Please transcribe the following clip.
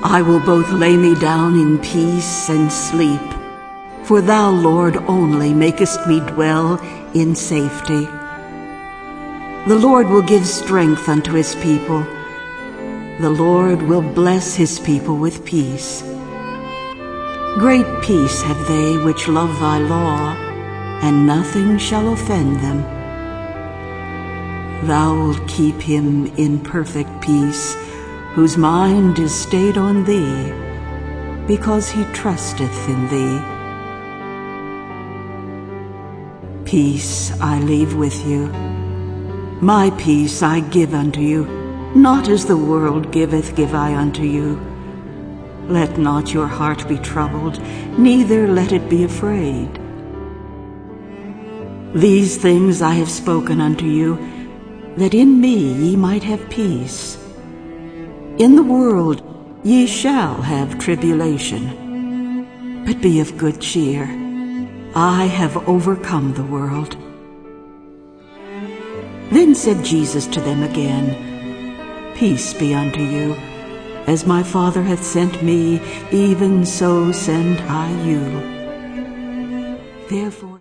I will both lay me down in peace and sleep, for thou, Lord, only makest me dwell in safety. The Lord will give strength unto his people. The Lord will bless his people with peace. Great peace have they which love thy law, and nothing shall offend them. Thou wilt keep him in perfect peace, whose mind is stayed on thee, because he trusteth in thee. Peace I leave with you. My peace I give unto you. Not as the world giveth, give I unto you. Let not your heart be troubled, neither let it be afraid. These things I have spoken unto you, that in me ye might have peace. In the world ye shall have tribulation, but be of good cheer. I have overcome the world. Then said Jesus to them again, Peace be unto you. As my Father hath sent me, even so send I you. Therefore